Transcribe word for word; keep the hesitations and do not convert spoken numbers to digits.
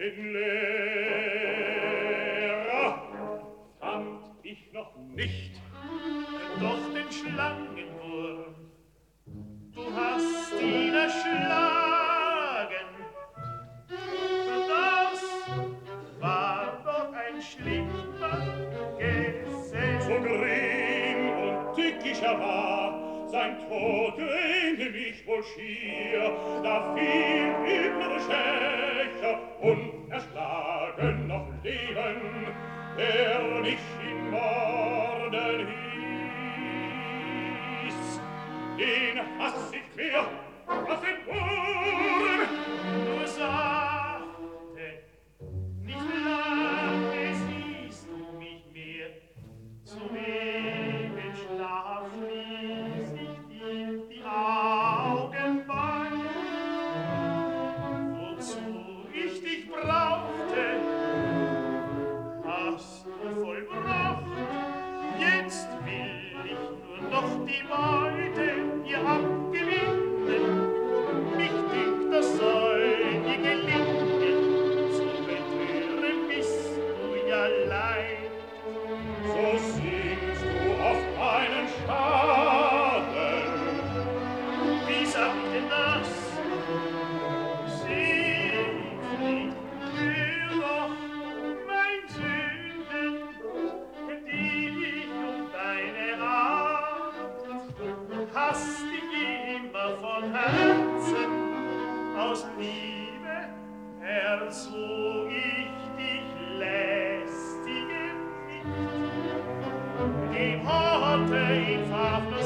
den Lehrer fand ich noch nicht, doch den Schlangenwurm. Du hast ihn erschlagen. Das war doch ein schlimmer Gesell. So gering und tückisch er war, sein Tod drehte mich wohl schier. Da fiel über die Schächer und erschlagen noch leben, der mich in Morden hieß. Den hass ich mehr als den Wurm. Du sagte, nicht lange siehst du mich mehr, zu ewig Schlaf schließ ich dir die Augen bei. Wozu ich dich brauchte, hast du vollbracht. Jetzt will ich nur noch die Beute dir abgewinnen. Mich dünkt, das soll dir gelingen, zu betören bist du ja leid. So singst du auf einen Schaden. Wie sag ich denn das? Singst nicht, hör doch mein Sünden, dich um deine Art. Hast dich immer von Herzen aus Liebe erzog ich dich lästigen nicht. Die Worte in Fafner